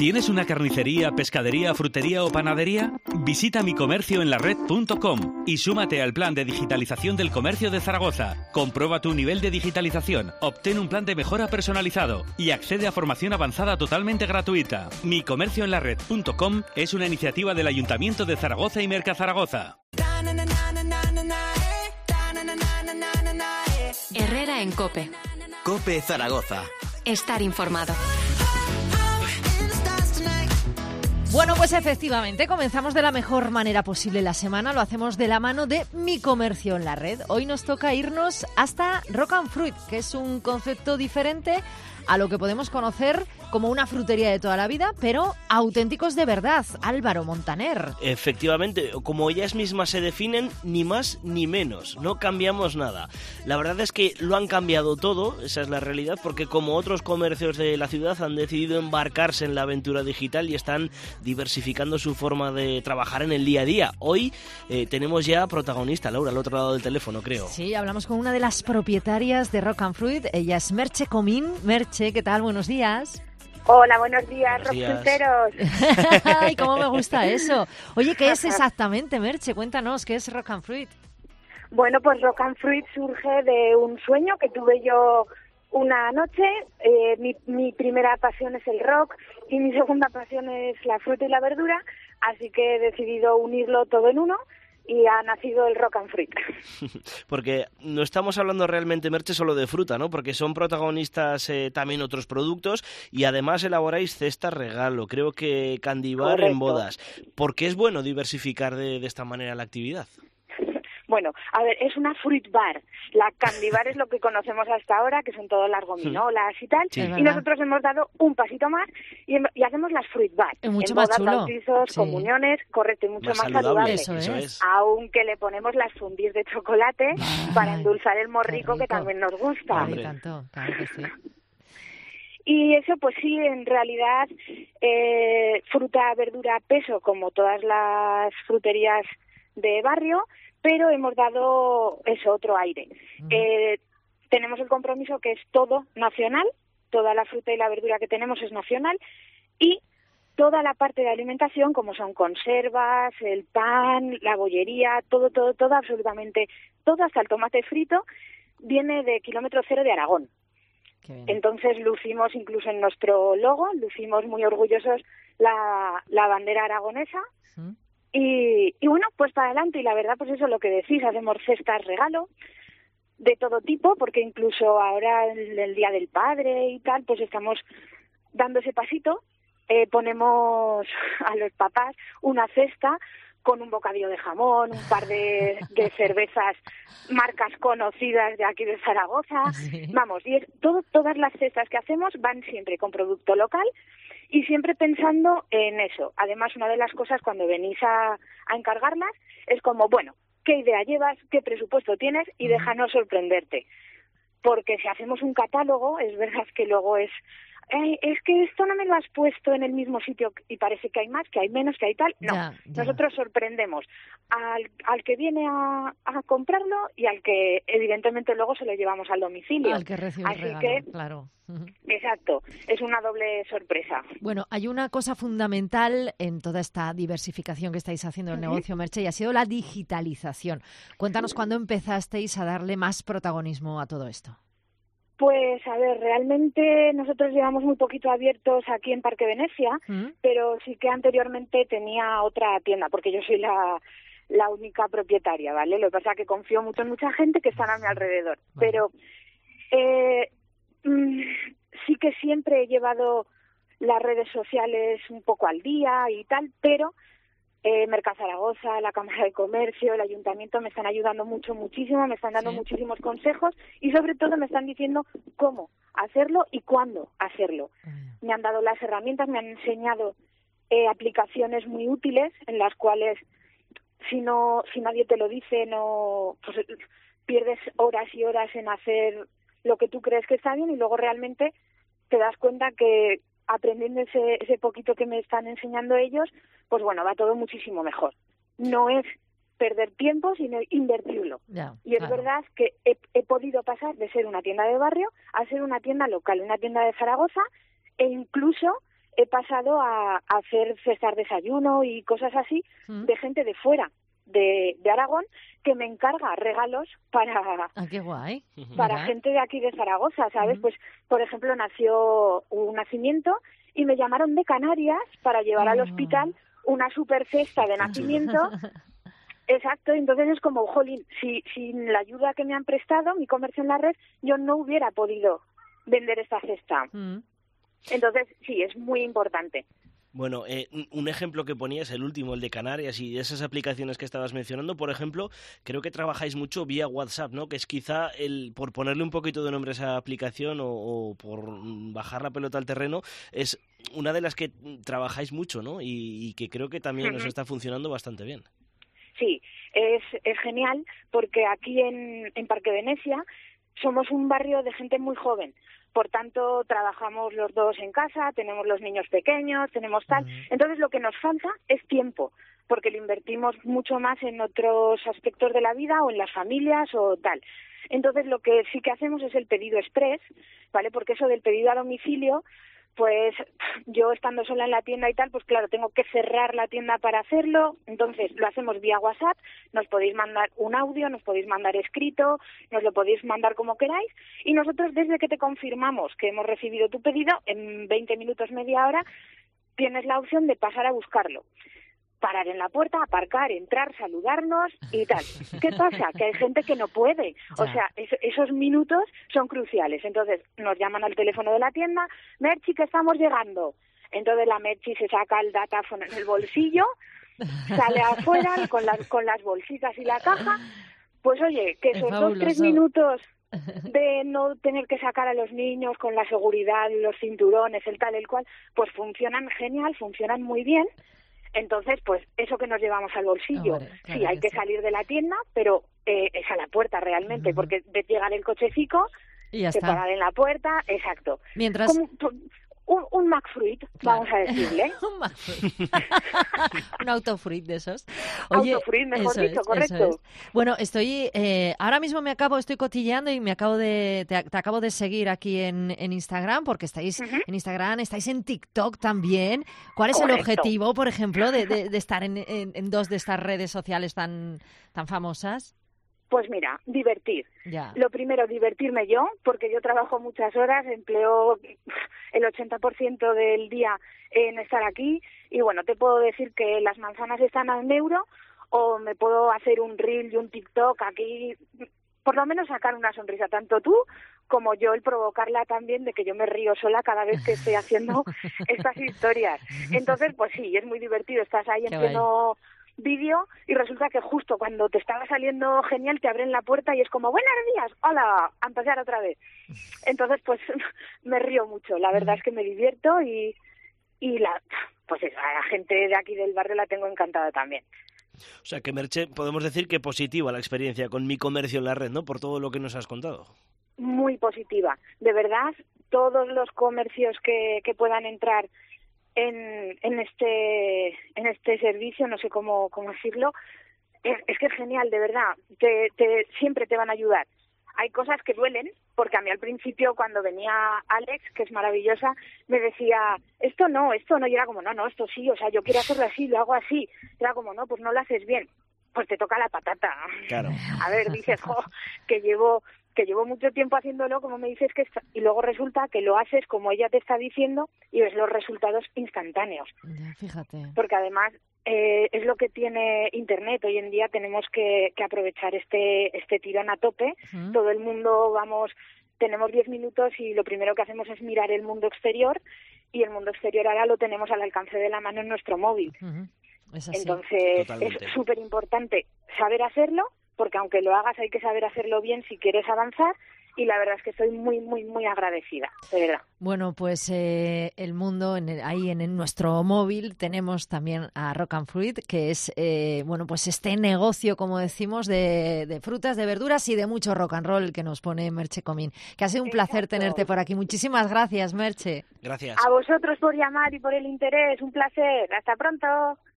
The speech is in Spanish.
¿Tienes una carnicería, pescadería, frutería o panadería? Visita micomercioenlared.com y súmate al plan de digitalización del comercio de Zaragoza. Comprueba tu nivel de digitalización, obtén un plan de mejora personalizado y accede a formación avanzada totalmente gratuita. Micomercioenlared.com es una iniciativa del Ayuntamiento de Zaragoza y Mercazaragoza. Herrera en COPE. COPE Zaragoza. Estar informado. Bueno, pues efectivamente, comenzamos de la mejor manera posible la semana. Lo hacemos de la mano de Mi Comercio en la Red. Hoy nos toca irnos hasta Rock and Fruit, que es un concepto diferente a lo que podemos conocer como una frutería de toda la vida, pero auténticos de verdad. Álvaro Montaner. Efectivamente, como ellas mismas se definen, ni más ni menos, no cambiamos nada. La verdad es que lo han cambiado todo, esa es la realidad, porque como otros comercios de la ciudad han decidido embarcarse en la aventura digital y están diversificando su forma de trabajar en el día a día. Hoy tenemos ya protagonista, Laura, al otro lado del teléfono, creo. Sí, hablamos con una de las propietarias de Rock and Fruit. Ella es Merche Comín. Merche, ¿qué tal? Buenos días. Hola, buenos días, rockfruiteros. Ay, cómo me gusta eso. Oye, ¿qué es exactamente, Merche? Cuéntanos, ¿qué es Rock and Fruit? Bueno, pues Rock and Fruit surge de un sueño que tuve yo una noche. Mi primera pasión es el rock y mi segunda pasión es la fruta y la verdura, así que he decidido unirlo todo en uno. Y ha nacido el Rock and Fruit. Porque no estamos hablando realmente, Merche, solo de fruta, ¿no? Porque son protagonistas también otros productos y además elaboráis cestas regalo, creo que candy bar. Correcto. En bodas. ¿Por qué es bueno diversificar de esta manera la actividad? Bueno, a ver, es una fruit bar. La candy bar es lo que conocemos hasta ahora, que son todas las gominolas y tal. Sí, y nosotros hemos dado un pasito más y hacemos las fruit bar. Mucho en más bodas, chulo. Bautizos, comuniones, correcto, y mucho más saludable. Eso es. Aunque le ponemos las fundis de chocolate para endulzar el morrico, que también nos gusta. Ay, tanto, claro que sí. Y eso, pues sí, en realidad, fruta, verdura, peso, como todas las fruterías de barrio, pero hemos dado eso, otro aire. Tenemos el compromiso que es todo nacional, toda la fruta y la verdura que tenemos es nacional, y toda la parte de alimentación, como son conservas, el pan, la bollería, todo, absolutamente todo, hasta el tomate frito, viene de kilómetro cero de Aragón. Entonces lucimos incluso en nuestro logo, lucimos muy orgullosos la bandera aragonesa. Y bueno, pues para adelante, y la verdad, pues eso, lo que decís, hacemos cestas regalo de todo tipo, porque incluso ahora el Día del Padre y tal, pues estamos dando ese pasito, ponemos a los papás una cesta con un bocadillo de jamón, un par de cervezas, marcas conocidas de aquí de Zaragoza, sí. Vamos, y todas las cestas que hacemos van siempre con producto local, y siempre pensando en eso. Además, una de las cosas cuando venís a encargarlas es como, bueno, ¿qué idea llevas? ¿Qué presupuesto tienes? Y déjanos sorprenderte. Porque si hacemos un catálogo, es verdad que luego es que esto no me lo has puesto en el mismo sitio y parece que hay más, que hay menos, que hay tal. No, ya. Nosotros sorprendemos al que viene a comprarlo y al que evidentemente luego se lo llevamos al domicilio. Al que recibe el regalo, que, claro. Exacto, es una doble sorpresa. Bueno, hay una cosa fundamental en toda esta diversificación que estáis haciendo en el negocio, Merche, y ha sido la digitalización. Cuéntanos cuándo empezasteis a darle más protagonismo a todo esto. Pues, a ver, realmente nosotros llevamos muy poquito abiertos aquí en Parque Venecia, pero sí que anteriormente tenía otra tienda, porque yo soy la única propietaria, ¿vale? Lo que pasa es que confío mucho en mucha gente que están a mi alrededor. Vale. Pero sí que siempre he llevado las redes sociales un poco al día y tal, pero Mercazaragoza, la Cámara de Comercio, el Ayuntamiento me están ayudando muchísimo, me están dando muchísimos consejos y sobre todo me están diciendo cómo hacerlo y cuándo hacerlo. Me han dado las herramientas, me han enseñado aplicaciones muy útiles en las cuales si nadie te lo dice, no, pues pierdes horas y horas en hacer lo que tú crees que está bien y luego realmente te das cuenta que aprendiendo ese poquito que me están enseñando ellos, pues bueno, va todo muchísimo mejor. No es perder tiempo, sino invertirlo. Y es verdad que he podido pasar de ser una tienda de barrio a ser una tienda local, una tienda de Zaragoza, e incluso he pasado a hacer cestas desayuno y cosas así de gente de fuera, de Aragón, que me encarga regalos para qué guay. para gente de aquí de Zaragoza, ¿sabes? Pues, por ejemplo, nació un nacimiento y me llamaron de Canarias para llevar al hospital una super cesta de nacimiento. Exacto, entonces es como, jolín, sin la ayuda que me han prestado, mi comercio en la red, yo no hubiera podido vender esta cesta. Entonces, sí, es muy importante. Bueno, un ejemplo que ponías, el último, el de Canarias y esas aplicaciones que estabas mencionando, por ejemplo, creo que trabajáis mucho vía WhatsApp, ¿no? Que es quizá, por ponerle un poquito de nombre a esa aplicación o por bajar la pelota al terreno, es una de las que trabajáis mucho, ¿no? Y que creo que también os está funcionando bastante bien. Sí, es genial porque aquí en Parque Venecia somos un barrio de gente muy joven. Por tanto, trabajamos los dos en casa, tenemos los niños pequeños, tenemos tal. Entonces, lo que nos falta es tiempo, porque lo invertimos mucho más en otros aspectos de la vida o en las familias o tal. Entonces, lo que sí que hacemos es el pedido express, ¿vale? Porque eso del pedido a domicilio, pues yo estando sola en la tienda y tal, pues claro, tengo que cerrar la tienda para hacerlo. Entonces, lo hacemos vía WhatsApp, nos podéis mandar un audio, nos podéis mandar escrito, nos lo podéis mandar como queráis, y nosotros desde que te confirmamos que hemos recibido tu pedido, en 20 minutos, media hora, tienes la opción de pasar a buscarlo. Parar en la puerta, aparcar, entrar, saludarnos y tal. ¿Qué pasa? Que hay gente que no puede. O sea, esos minutos son cruciales. Entonces, nos llaman al teléfono de la tienda, Merchi, que estamos llegando. Entonces, la Merchi se saca el datáfono en el bolsillo, sale afuera con las bolsitas y la caja. Pues oye, que esos 2-3 minutos de no tener que sacar a los niños con la seguridad, los cinturones, el tal, el cual, pues funcionan genial, funcionan muy bien. Entonces, pues eso que nos llevamos al bolsillo, sí, hay que salir de la tienda, pero es a la puerta realmente, porque de llegar el cochecico, de parar en la puerta, exacto. Mientras... Un McFruit, vamos a decirle. Un McFruit. Un autofruit de esos. Oye, autofruit, mejor dicho, correcto. Bueno, ahora mismo estoy cotilleando y te acabo de seguir aquí en Instagram, porque estáis en Instagram, estáis en TikTok también. ¿Cuál es el objetivo, por ejemplo, de estar en dos de estas redes sociales tan famosas? Pues mira, divertir. Ya. Lo primero, divertirme yo, porque yo trabajo muchas horas, empleo el 80% del día en estar aquí, y bueno, te puedo decir que las manzanas están a €1, o me puedo hacer un reel y un TikTok aquí, por lo menos sacar una sonrisa, tanto tú como yo, el provocarla también, de que yo me río sola cada vez que estoy haciendo estas historias. Entonces, pues sí, es muy divertido, estás ahí en pleno vídeo y resulta que justo cuando te estaba saliendo genial te abren la puerta y es como, buenos días, hola, a empezar otra vez. Entonces, pues me río mucho, la verdad es que me divierto y pues a la gente de aquí del barrio la tengo encantada también. O sea que, Merche, podemos decir que positiva la experiencia con Mi Comercio en la Red, ¿no? Por todo lo que nos has contado. Muy positiva, de verdad, todos los comercios que puedan entrar en este servicio, no sé cómo decirlo, es que es genial, de verdad, siempre te van a ayudar. Hay cosas que duelen, porque a mí al principio cuando venía Alex, que es maravillosa, me decía, esto no, y era como, no, esto sí, o sea, yo quiero hacerlo así, lo hago así, era como, no, pues no lo haces bien, pues te toca la patata. Claro. A ver, dices, que llevo mucho tiempo haciéndolo, como me dices que y luego resulta que lo haces como ella te está diciendo y ves los resultados instantáneos. Ya, fíjate. Porque además es lo que tiene Internet. Hoy en día tenemos que aprovechar este tirón a tope. Todo el mundo tenemos 10 minutos y lo primero que hacemos es mirar el mundo exterior, y el mundo exterior ahora lo tenemos al alcance de la mano en nuestro móvil. Es así. Entonces, totalmente. Es súper importante saber hacerlo, porque aunque lo hagas hay que saber hacerlo bien si quieres avanzar, y la verdad es que estoy muy, muy, muy agradecida, de verdad. Bueno, pues el mundo, ahí en nuestro móvil tenemos también a Rock and Fruit, que es, pues este negocio, como decimos, de frutas, de verduras y de mucho rock and roll que nos pone Merche Comín. Que ha sido un placer tenerte por aquí. Muchísimas gracias, Merche. Gracias. A vosotros por llamar y por el interés, un placer. Hasta pronto.